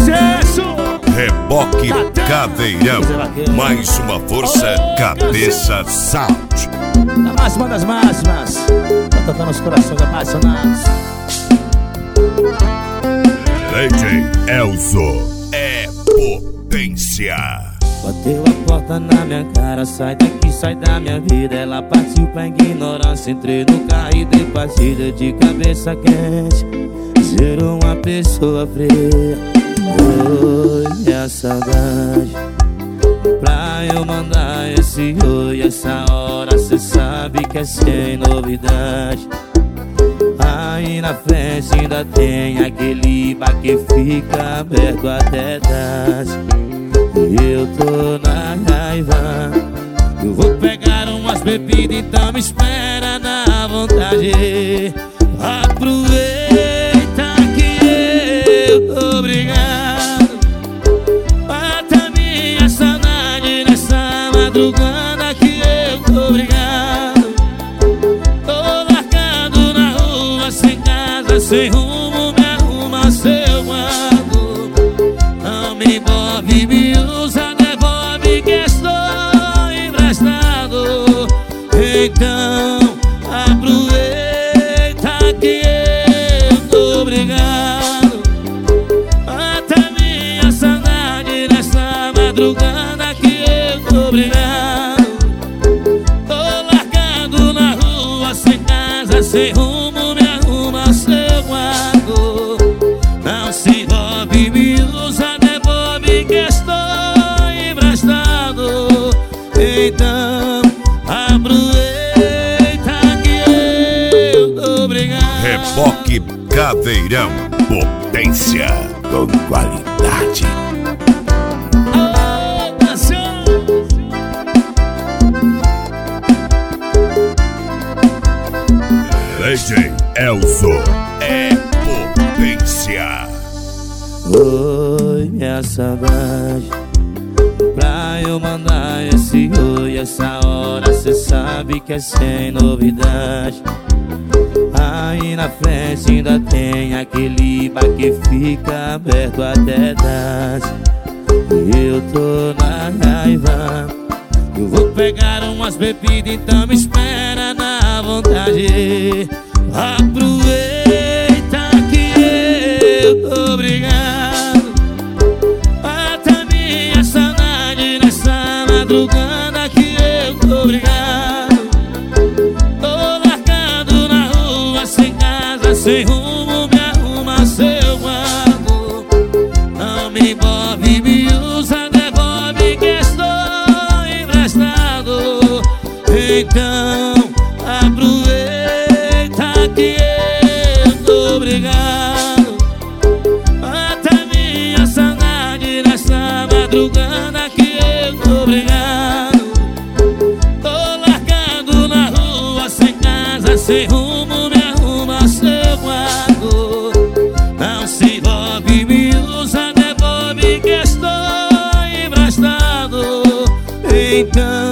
sucesso! Reboque Caveirão. Mais uma força, cabeça Sound. A máxima das máximas, tá tocando os corações apaixonados. DJ Elzo é potência. Bateu a porta na minha cara, sai daqui, sai da minha vida. Ela partiu pra ignorância, entrei no carro e dei partida de cabeça quente. Zerou uma pessoa fria. Oi, minha saudade. Pra eu mandar esse oi, essa hora cê sabe que é sem novidade. Aí na frente ainda tem aquele bar que fica aberto até tarde. E eu tô na raiva, eu vou pegar umas bebidas, então me espera na vontade. Aproveita que eu tô obrigado. Mata minha saudade nessa madrugada que eu tô obrigado. Tô largado na rua, sem casa, sem rumo, me arruma seu guardo. Não me envolve, me usa, devolve que estou emprestado. Então aproveita que eu tô obrigado. Mata minha saudade nessa madrugada que eu tô obrigado. Tô largado na rua, sem casa, sem rumo, me arruma seu guardo. Não se envolve, me usa, devolve que estou emprestado. Então aproveita que eu tô obrigado. Reboque Caveirão, potência com qualidade. Ô, nação! DJ Elzo é potência. Oi, minha saudade. Pra eu mandar esse oi, essa hora cê sabe que é sem novidade. Aí na frente ainda tem aquele bar que fica aberto até tarde. E eu tô na raiva, eu vou pegar umas bebidas, então me espera na vontade. Aproveita que eu tô obrigado. Mata minha saudade nessa madrugada que eu tô obrigado. Tô largado na rua, sem casa, sem rumo, me arruma seu guardo. Não me envolve, me usa, devolve que estou emprestado. Então aproveita que eu tô obrigado. Mata minha saudade nessa madrugada que eu tô obrigado. Tô largado na rua, sem casa, sem rumo, me arruma seu guardo. Não se envolve, me usa, devolve que estou emprestado. Então